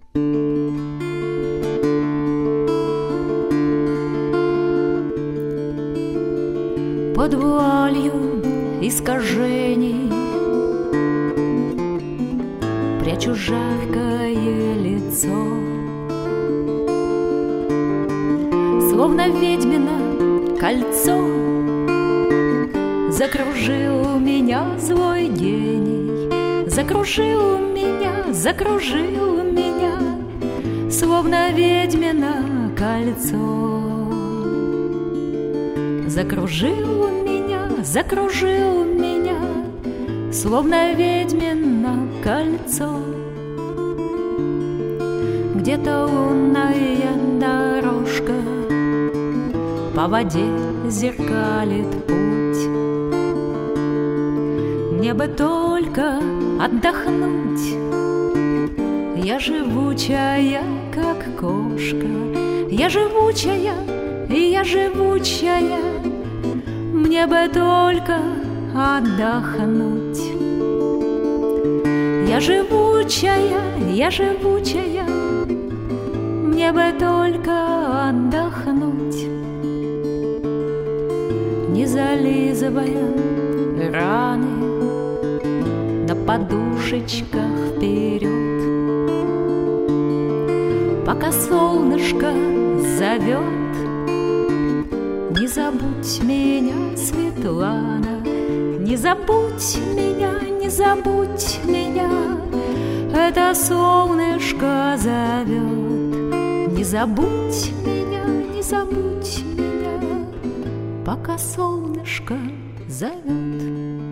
Под вуалью искажений прячу жаркое лицо, словно ведьмино кольцо. Закружил меня злой гений, закружил меня, словно ведьмино кольцо. Закружил меня, словно ведьмино кольцо. Где-то лунная дорожка по воде зеркалит путь. Мне бы только отдохнуть. Я живучая, как кошка. Я живучая, я живучая. Мне бы только отдохнуть. Я живучая, мне бы только отдохнуть. Не зализывая раны на подушечках вперед, пока солнышко зовет. Не забудь меня, Светлана, не забудь меня, не забудь меня. Это солнышко зовет. Не забудь меня, не забудь меня, пока солнышко зовет.